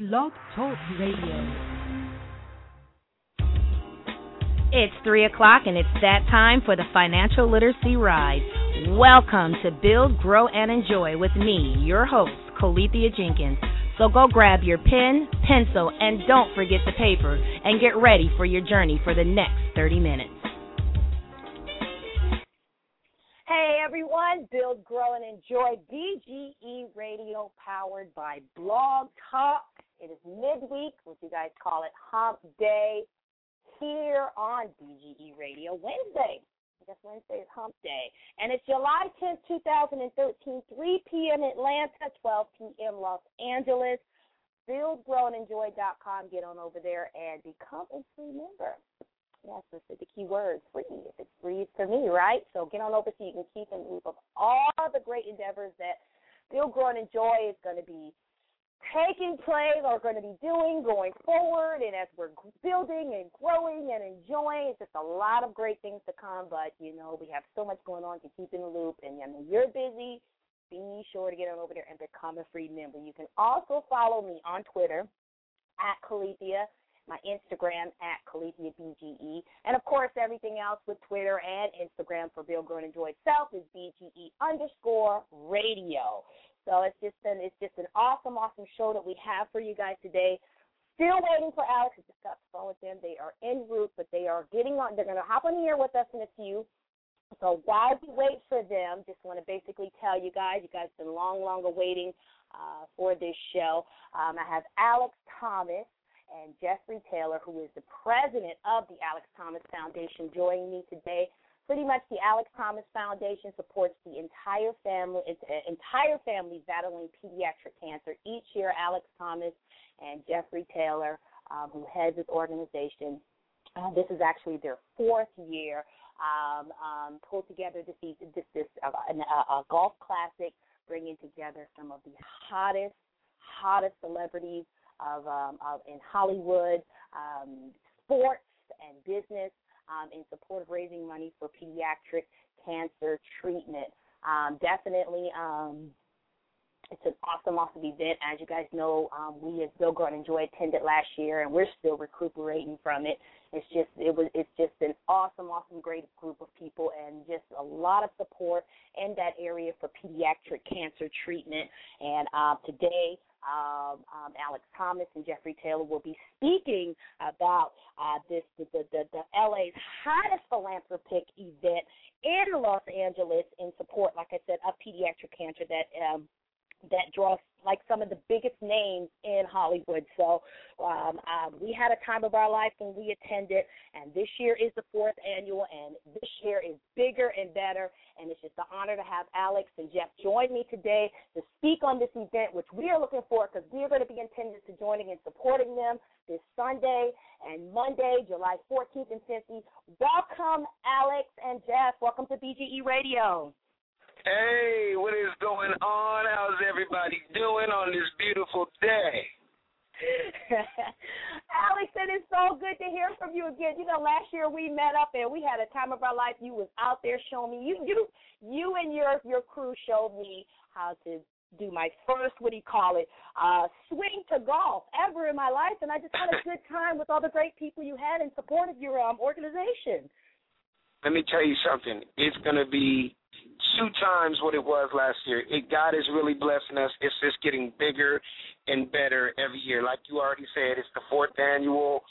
Blog Talk Radio. It's 3 o'clock, and it's that time for the Financial Literacy Ride. Welcome to Build, Grow, and Enjoy with me, your host, Colethea Jenkins. So go grab your pen, pencil, and don't forget the paper, and get ready for your journey for the next 30 minutes. Hey, everyone. Build, Grow, and Enjoy BGE Radio, powered by Blog Talk. It is midweek, what you guys call it, Hump Day, here on BGE Radio. Wednesday. I guess Wednesday is Hump Day. And it's July 10th, 2013, 3 p.m. Atlanta, 12 p.m. Los Angeles. BuildGrowAndEnjoy.com. Get on over there and become a free member. Yes, this is the key word, free. If it's free, it's for me, right? So get on over so you can keep in loop of all the great endeavors that Build, Grow, and Enjoy is going to be taking place or going to be doing going forward. And as we're building and growing and enjoying, it's just a lot of great things to come. But, you know, we have so much going on to keep in the loop. And when you're busy, be sure to get on over there and become a free member. You can also follow me on Twitter at Colethea, my Instagram at ColetheaBGE. And, of course, everything else with Twitter and Instagram for Build, Grow, and Enjoy itself is BGE_radio. So it's just an awesome show that we have for you guys today. Still waiting for Alex. I just got the phone with them. They are en route, but they are getting on. They're going to hop on the air with us in a few. So while we wait for them, just want to basically tell you guys have been long awaiting for this show. I have Alex Thomas and Jeffrey Taylor, who is the president of the Alex Thomas Foundation, joining me today. Pretty much the Alex Thomas Foundation supports the entire family battling pediatric cancer. Each year, Alex Thomas and Jeffrey Taylor, who heads this organization, this is actually their fourth year, pulled together a golf classic, bringing together some of the hottest celebrities in Hollywood, sports and business, in support of raising money for pediatric cancer treatment. Definitely, it's an awesome event. As you guys know, we at Build, Grow, and Enjoy attended last year, and we're still recuperating from it. It's just an awesome, great group of people, and just a lot of support in that area for pediatric cancer treatment. And today, Alex Thomas and Jeffrey Taylor will be speaking about the LA's hottest philanthropic event in Los Angeles in support, like I said, of pediatric cancer that draws like some of the biggest names in Hollywood. So we had a time of our life when we attended, and this year is the fourth annual, and this year is bigger and better, and it's just an honor to have Alex and Jeff join me today to speak on this event, which we are looking for because we are going to be intended to joining and supporting them this Sunday and Monday, July 14th and 15th. Welcome, Alex and Jeff. Welcome to BGE Radio. Hey, what is going on? How's everybody doing on this beautiful day? Alex, it is so good to hear from you again. You know, last year we met up and we had a time of our life. You was out there showing me. You and your crew showed me how to do my first, swing to golf ever in my life, and I just had a good time with all the great people you had in support of your organization. Let me tell you something. It's going to be 2 times what it was last year. God is really blessing us. It's just getting bigger and better every year. Like you already said, it's the 4th annual.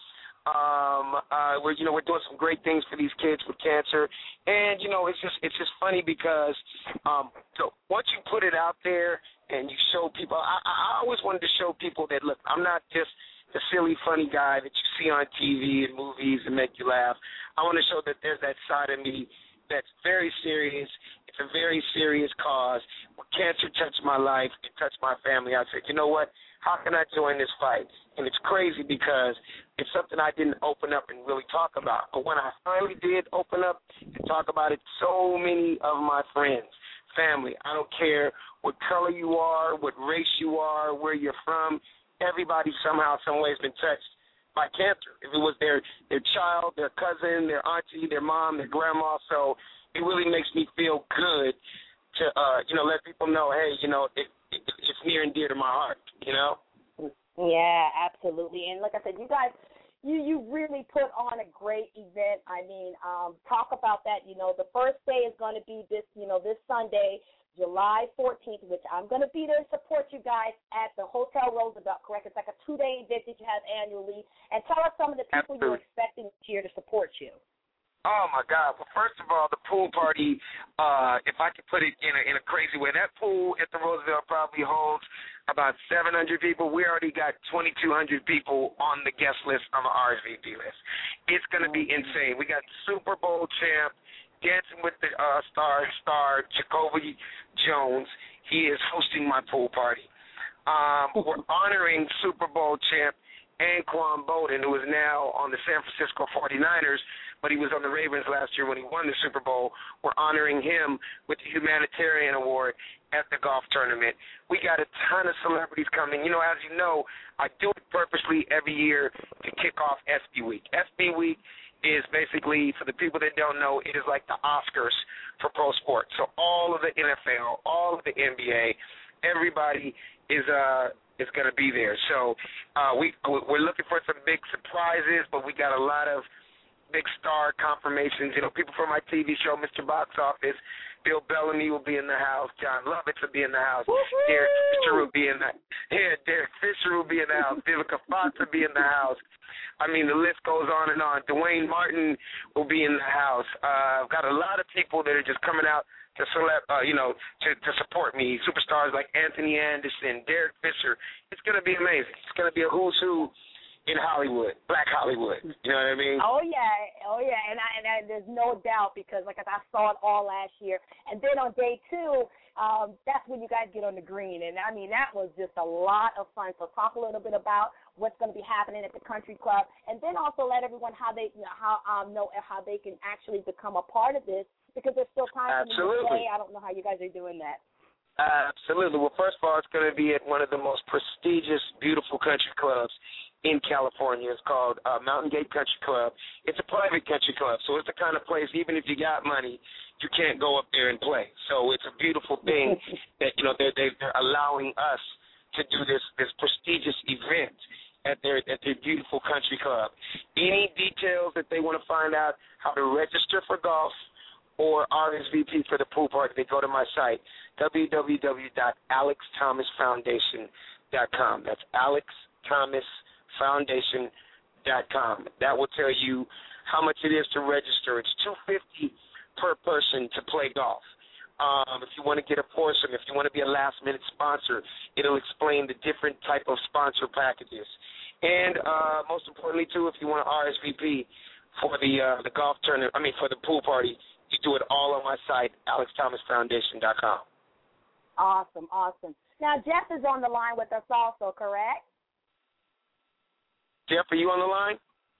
We're doing some great things for these kids with cancer, and it's just funny because so once you put it out there and you show people, I always wanted to show people that look, I'm not just the silly, funny guy that you see on TV and movies and make you laugh. I want to show that there's that side of me that's very serious. It's a very serious cause. When cancer touched my life, it touched my family, I said, you know what? How can I join this fight? And it's crazy because it's something I didn't open up and really talk about. But when I finally did open up and talk about it, so many of my friends, family, I don't care what color you are, what race you are, where you're from, everybody somehow, some way has been touched by cancer. If it was their child, their cousin, their auntie, their mom, their grandma. So it really makes me feel good to, let people know, hey, it's near and dear to my heart, Yeah, absolutely. And like I said, you guys, you really put on a great event. I mean, talk about that. You know, the first day is going to be this Sunday, July 14th, which I'm going to be there to support you guys at the Hotel Roosevelt, correct? It's like a 2-day event that you have annually. And tell us some of the people you're expecting this year to support you. Oh, my God. Well, first of all, the pool party, if I could put it in a crazy way, that pool at the Roosevelt probably holds about 700 people. We already got 2,200 people on the guest list, on the RSVP list. It's going to be insane. We got Super Bowl champ, Dancing with the star Jacoby Jones. He is hosting my pool party. We're honoring Super Bowl champ Anquan Bolden, who is now on the San Francisco 49ers, but he was on the Ravens last year when he won the Super Bowl. We're honoring him with the Humanitarian Award at the golf tournament. We got a ton of celebrities coming. You know, as you know, I do it purposely every year to kick off SB Week. SB Week is basically, for the people that don't know, it is like the Oscars for pro sports. So all of the NFL, all of the NBA, everybody is going to be there. So we're looking for some big surprises, but we got a lot of big star confirmations. You know, people from my TV show, Mr. Box Office, Bill Bellamy will be in the house. John Lovitz will be in the house. Woo-hoo! Derek Fisher will be in the house. Vivica Fox will be in the house. I mean, the list goes on and on. Dwayne Martin will be in the house. I've got a lot of people that are just coming out to support me. Superstars like Anthony Anderson, Derek Fisher. It's going to be amazing. It's going to be a who's who in Hollywood, Black Hollywood. You know what I mean? Oh yeah, and there's no doubt, because like I saw it all last year, and then on day 2, that's when you guys get on the green, and I mean that was just a lot of fun. So talk a little bit about what's going to be happening at the Country Club, and then also let everyone know how they can actually become a part of this, because there's still time for them to play. I don't know how you guys are doing that. Absolutely. Well, first of all, it's going to be at one of the most prestigious, beautiful country clubs in California. It's called Mountain Gate Country Club. It's a private country club, so it's the kind of place, even if you got money, you can't go up there and play. So it's a beautiful thing that, you know, they're allowing us to do this prestigious event at their beautiful country club. Any details that they want to find out, how to register for golf or RSVP for the pool party, they go to my site, www.alexthomasfoundation.com. That's alexthomasfoundation.com. That will tell you how much it is to register. It's $250 per person to play golf. If you want to get a foursome, if you want to be a last-minute sponsor, it'll explain the different type of sponsor packages. And most importantly, too, if you want to RSVP for the golf tournament, for the pool party, you do it all on my site, alexthomasfoundation.com. Awesome. Now, Jeff is on the line with us also, correct? Jeff, are you on the line?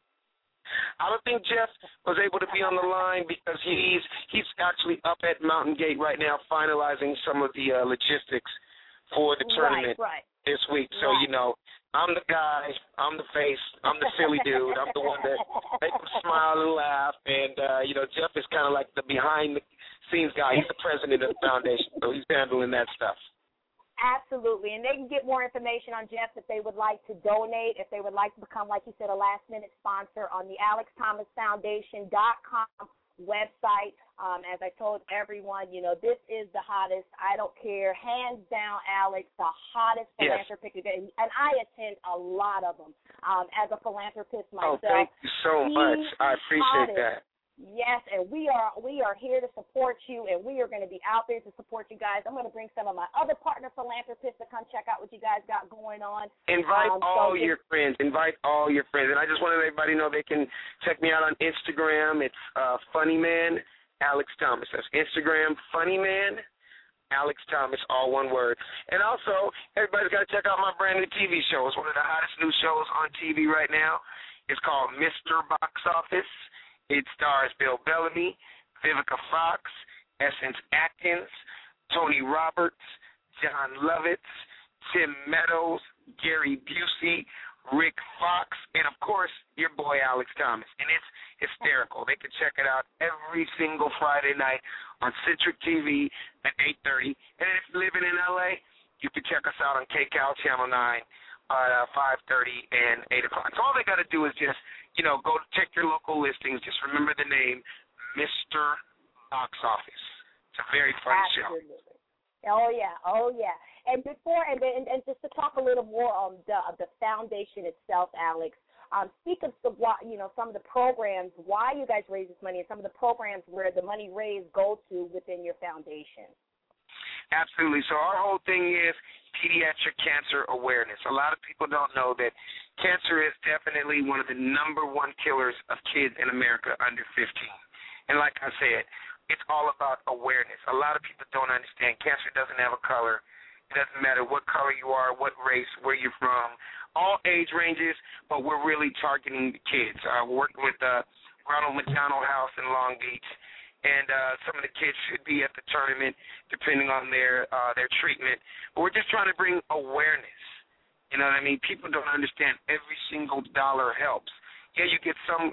I don't think Jeff was able to be on the line because he's actually up at Mountain Gate right now finalizing some of the logistics for the tournament this week. So, you know, I'm the guy, I'm the face, I'm the silly dude, I'm the one that makes them smile and laugh. And, you know, Jeff is kind of like the behind-the-scenes guy. He's the president of the foundation, so he's handling that stuff. Absolutely, and they can get more information on Jeff if they would like to donate, if they would like to become, like you said, a last-minute sponsor on the alexthomasfoundation.com website. As I told everyone, you know, this is the hottest, I don't care, hands down, Alex, the hottest philanthropic event, and I attend a lot of them as a philanthropist myself. Oh, thank you so much. I appreciate that. Yes, and we are here to support you, and we are going to be out there to support you guys. I'm going to bring some of my other partner philanthropists to come check out what you guys got going on. Invite all your friends. And I just want to let everybody know they can check me out on Instagram. It's Funnyman Alex Thomas. That's Instagram, Funnyman Alex Thomas, all one word. And also, everybody's got to check out my brand new TV show. It's one of the hottest new shows on TV right now. It's called Mr. Box Office. It stars Bill Bellamy, Vivica Fox, Essence Atkins, Tony Roberts, John Lovitz, Tim Meadows, Gary Busey, Rick Fox, and, of course, your boy Alex Thomas. And it's hysterical. They can check it out every single Friday night on Centric TV at 8:30. And if you're living in L.A., you can check us out on KCAL Channel 9 5:30 and 8 o'clock. So all they got to do is just, go check your local listings. Just remember the name, Mr. Box Office. It's a very fun Absolutely. Oh yeah. And before and just to talk a little more on the foundation itself, Alex. Speak of some of the programs, why you guys raise this money, and some of the programs where the money raised goes to within your foundation. Absolutely. So our whole thing is pediatric cancer awareness. A lot of people don't know that cancer is definitely one of the number one killers of kids in America under 15. And like I said, it's all about awareness. A lot of people don't understand cancer doesn't have a color. It doesn't matter what color you are, what race, where you're from, all age ranges, but we're really targeting the kids. We're working with Ronald McDonald House in Long Beach, and some of the kids should be at the tournament depending on their treatment. But we're just trying to bring awareness. You know what I mean? People don't understand every single dollar helps. Yeah, you get some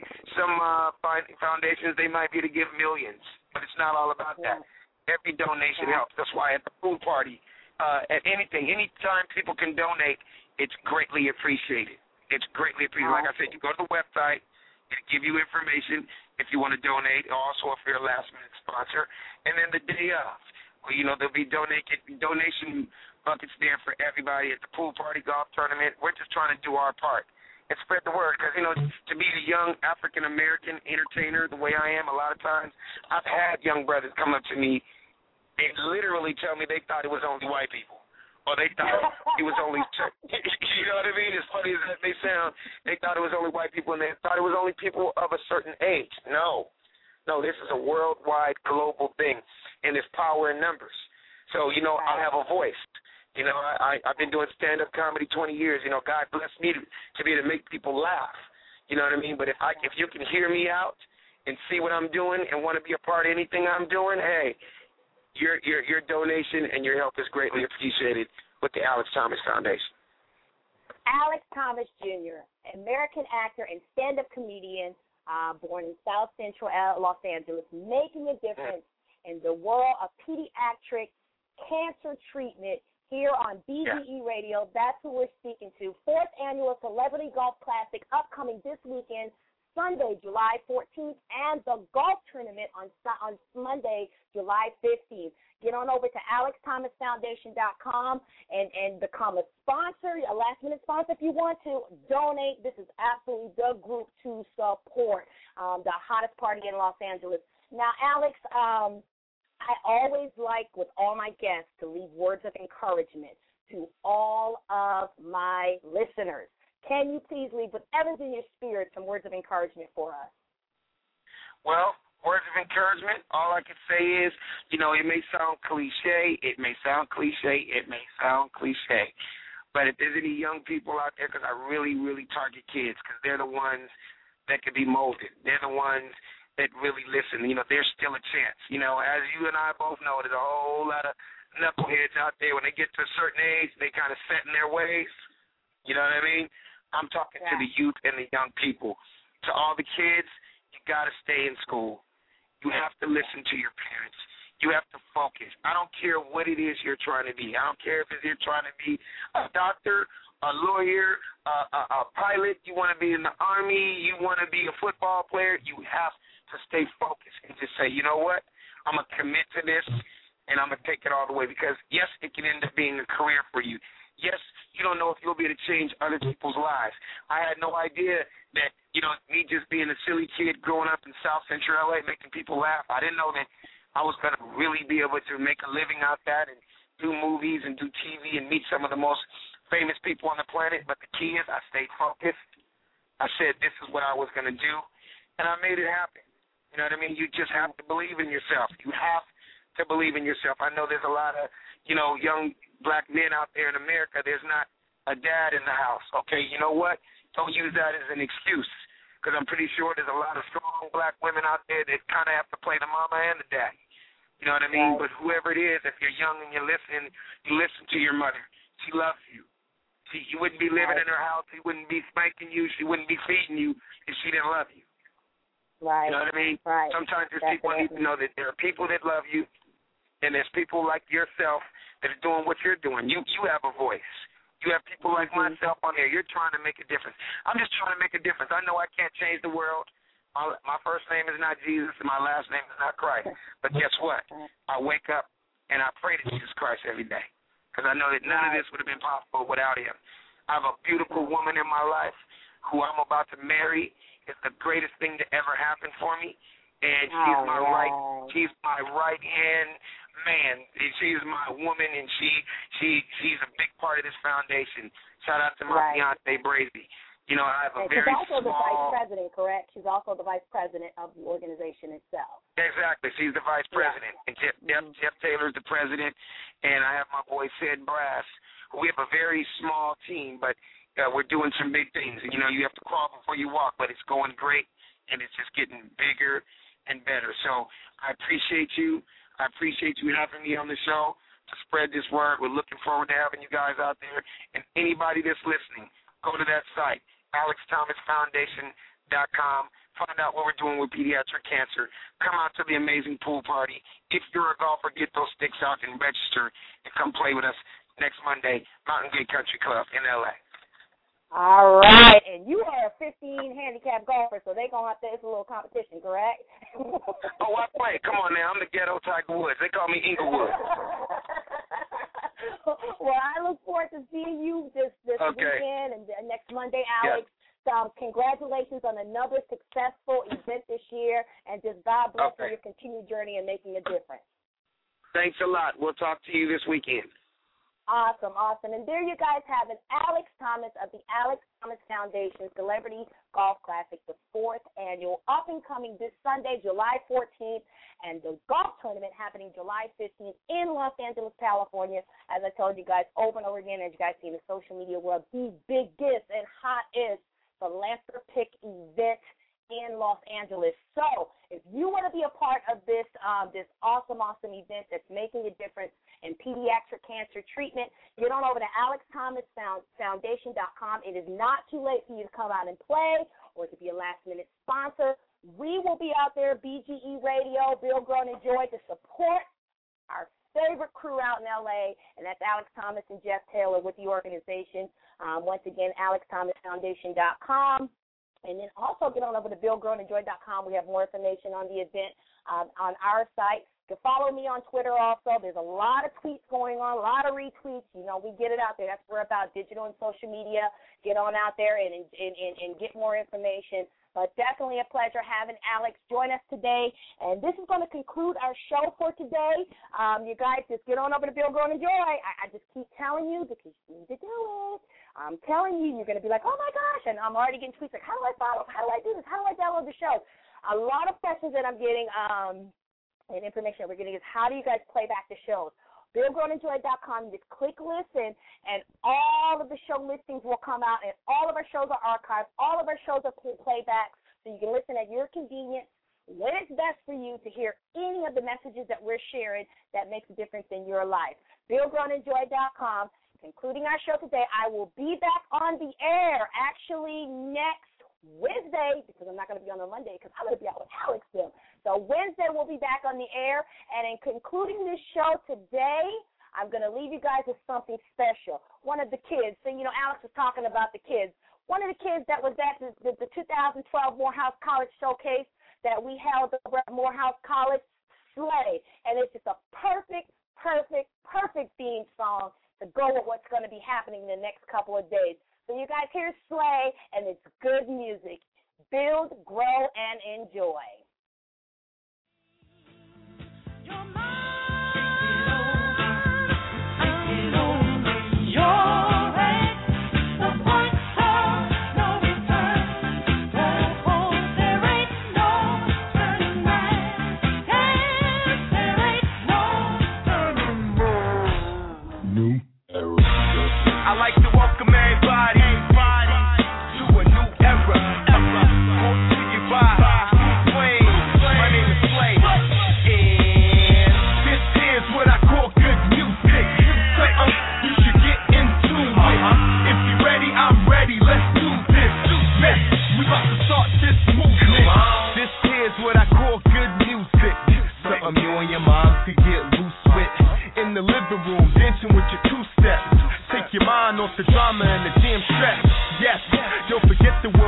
foundations, they might be to give millions, but it's not all about that. Every donation helps. That's why at the pool party, at anytime people can donate, it's greatly appreciated. It's greatly appreciated. Like I said, you go to the website, it'll give you information if you want to donate, also if you're a last-minute sponsor. And then the day of, there'll be donation buckets there for everybody at the pool party, golf tournament. We're just trying to do our part and spread the word because, to be a young African-American entertainer the way I am, a lot of times I've had young brothers come up to me and literally tell me they thought it was only white people. Or they thought it was only, you know what I mean? As funny as that may sound, they thought it was only white people, and they thought it was only people of a certain age. No, this is a worldwide, global thing, and there's power in numbers. So, I have a voice. I've been doing stand-up comedy 20 years. God bless me to be able to make people laugh. You know what I mean? But if you can hear me out and see what I'm doing and want to be a part of anything I'm doing, hey, your donation and your help is greatly appreciated with the Alex Thomas Foundation. Alex Thomas Jr., American actor and stand-up comedian, born in South Central Los Angeles, making a difference in the world of pediatric cancer treatment here on BGE Radio. That's who we're speaking to. 4th Annual Celebrity Golf Classic upcoming this weekend, Sunday, July 14th, and the golf tournament on Monday, July 15th. Get on over to AlexThomasFoundation.com and become a sponsor, a last-minute sponsor if you want to. Donate. This is absolutely the group to support, the hottest party in Los Angeles. Now, Alex, I always like, with all my guests, to leave words of encouragement to all of my listeners. Can you please leave with everything in your spirit some words of encouragement for us? Well, words of encouragement, all I can say is, it may sound cliche. But if there's any young people out there, because I really, really target kids, because they're the ones that can be molded. They're the ones that really listen. There's still a chance. As you and I both know, there's a whole lot of knuckleheads out there. When they get to a certain age, they kind of set in their ways. You know what I mean? I'm talking to the youth and the young people. To all the kids, you got to stay in school. You have to listen to your parents. You have to focus. I don't care what it is you're trying to be. I don't care if you're trying to be a doctor, a lawyer, a pilot. You want to be in the Army. You want to be a football player. You have to stay focused and just say, you know what? I'm going to commit to this, and I'm going to take it all the way because, yes, it can end up being a career for you. Yes, you don't know if you'll be able to change other people's lives. I had no idea that, me just being a silly kid growing up in South Central LA making people laugh, I didn't know that I was going to really be able to make a living out that and do movies and do TV and meet some of the most famous people on the planet. But the key is I stayed focused. I said this is what I was going to do, and I made it happen. You know what I mean? You just have to believe in yourself. You have to believe in yourself. I know there's a lot of, young black men out there in America. There's not a dad in the house. Okay, you know what? Don't use that as an excuse because I'm pretty sure there's a lot of strong black women out there that kind of have to play the mama and the daddy. You know what I mean? But whoever it is, if you're young and you listen to your mother. She loves you. You wouldn't be living in her house. She wouldn't be spanking you. She wouldn't be feeding you if she didn't love you. Right. You know what I mean? Right. Sometimes there's people need to know that there are people that love you, and there's people like yourself that are doing what you're doing. You have a voice. You have people like myself on there. You're trying to make a difference. I'm just trying to make a difference. I know I can't change the world. My first name is not Jesus, and my last name is not Christ. But guess what? I wake up and I pray to Jesus Christ every day, because I know that none of this would have been possible without him. I have a beautiful woman in my life who I'm about to marry. It's the greatest thing to ever happen for me. And she's my right hand man. She's my woman, and she's a big part of this foundation. Shout out to my fiance Brazy. You know, I have a very small. She's also the vice president, correct? She's also the vice president of the organization itself. Exactly. She's the vice president, and Jeff Taylor's the president, and I have my boy Sid Brass. We have a very small team, but we're doing some big things. And, you know, you have to crawl before you walk, but it's going great, and it's just getting bigger and better. So I appreciate you. I appreciate you having me on the show to spread this word. We're looking forward to having you guys out there. And anybody that's listening, go to that site, AlexThomasFoundation.com. Find out what we're doing with pediatric cancer. Come out to the amazing pool party. If you're a golfer, get those sticks out and register and come play with us next Monday, Mountain Gate Country Club in L.A. All right, and you are a 15 handicap golfer, so they're going to have to, it's a little competition, correct? Oh, I play. Come on now, I'm the ghetto Tiger Woods. They call me Inglewood. Well, I look forward to seeing you this weekend and next Monday, Alex. Yeah. Congratulations on another successful event this year, and just God bless you your continued journey in making a difference. Thanks a lot. We'll talk to you this weekend. Awesome. And there you guys have it, Alex Thomas of the Alex Thomas Foundation Celebrity Golf Classic, the 4th annual, up and coming this Sunday, July 14th, and the golf tournament happening July 15th in Los Angeles, California. As I told you guys over and over again, as you guys see in the social media world, the biggest and hottest philanthropic event in Los Angeles. So if you want to be a part of this this awesome event that's making a difference in pediatric cancer treatment, get on over to AlexThomasFoundation.com. It is not too late for you to come out and play or to be a last-minute sponsor. We will be out there, BGE Radio, Build, Grow, and Enjoy, to support our favorite crew out in L.A., and that's Alex Thomas and Jeff Taylor with the organization. Once again, AlexThomasFoundation.com. And then also get on over to BuildGrowAndEnjoy.com. We have more information on the event on our site. You can follow me on Twitter also. There's a lot of tweets going on, a lot of retweets. You know, we get it out there. That's what we're about, digital and social media. Get on out there and get more information. But definitely a pleasure having Alex join us today. And this is going to conclude our show for today. You guys just get on over to Build, Grow, and Enjoy. I just keep telling you because you need to do it. I'm telling you, you're going to be like, oh, my gosh. And I'm already getting tweets like, how do I follow? How do I do this? How do I download the show? A lot of questions that I'm getting and information that we're getting is, how do you guys play back the shows? BuildGrowAndEnjoy.com. Just click listen, and all of the show listings will come out, and all of our shows are archived. All of our shows are playback, so you can listen at your convenience when it's best for you to hear any of the messages that we're sharing that makes a difference in your life. BuildGrowAndEnjoy.com. Concluding our show today, I will be back on the air actually next Wednesday, because I'm not going to be on Monday because I'm going to be out with Alex still. So Wednesday we'll be back on the air, and in concluding this show today, I'm going to leave you guys with something special. One of the kids, so you know Alex was talking about the kids. One of the kids that was at the 2012 Morehouse College Showcase that we held over at Morehouse College, Slay, and it's just a perfect theme song to go with what's going to be happening in the next couple of days. So you guys hear Slay, and it's good music. Build, grow, and enjoy. I like to welcome everybody to a new era. Won't see you by Swing.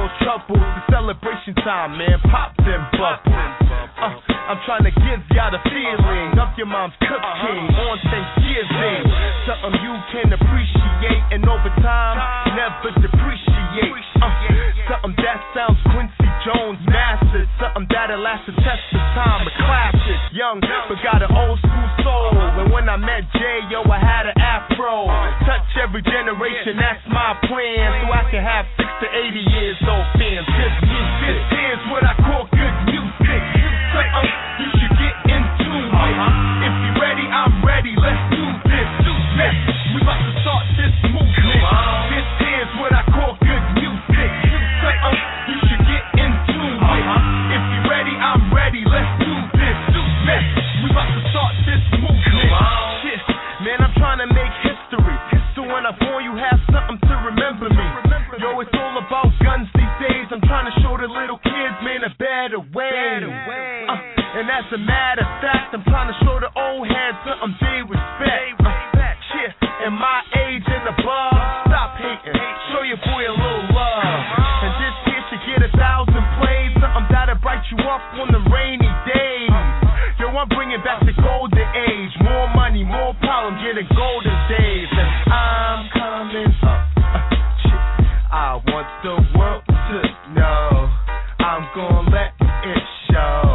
troubles. It's celebration time, man. Pop them bubbles. I'm trying to give y'all the feeling of your mom's cooking on Thanksgiving. Something you can appreciate and over time never depreciate. Something that sounds Quincy Jones mastered. Something that'll last the test of time. A classic, young but got an old school soul. And when I met Jay, yo, I had an afro. Touch every generation, that's my plan. So I can have 6 to 80 years old fans. Good music, this is what I call good music. You should get into it. If you're ready, I'm ready. Let's do this. We about to start this movement. This is what I call good music. You should get into it. If you're ready, I'm ready. Let's do this. We about to start this movement. Shit, man, I'm trying to make history. So when I'm born, you have something to remember me. Yo, it's all about guns these days. I'm trying to show the little kids, man, a better way. And as a matter of fact, I'm trying to show the old heads something they respect. Shit, in my age and above, stop hating, show your boy a little love. And this here should get 1,000 plays, something that'll bright you up on the rainy days. Yo, I'm bringing back the golden age, more money, more problems, getting golden days. And I'm coming up. Shit, I want the world to know I'm gonna let it show.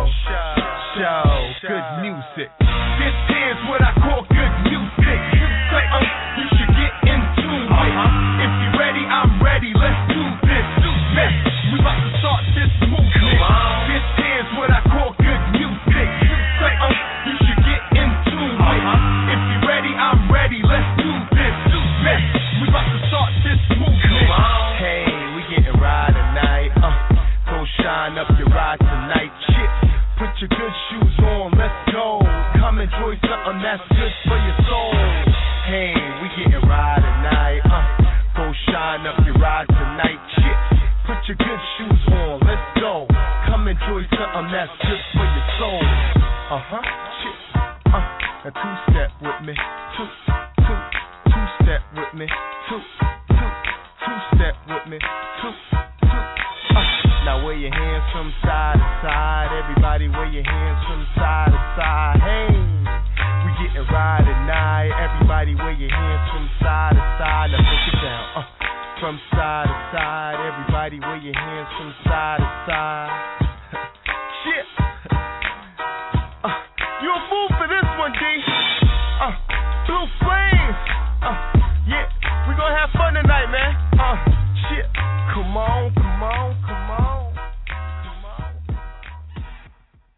Good music. This is what I call good music. You should get into it. If you're ready, I'm ready. Let's do this. We about to start this movement. This is what I call good music. You should get into it. If you're ready, I'm ready. Let's do this. We about to start this movement. Hey, we getting ride tonight. Go shine up your ride tonight. Shit. Put your good shoes on, let's go. Come enjoy something that's good for your soul. Hey, we getting ride tonight. Go shine up your ride tonight. Shit, put your good shoes on, let's go. Come enjoy something that's good for your soul. Shit. Now two-step with me. Two-step with me. Two-step with me. Now wave your hands from side to side. Everybody wave your hands from side to side. Hey, we getting ride tonight. Everybody wave your hands from side to side. Now put it down. From side to side. Everybody wave your hands from side to side.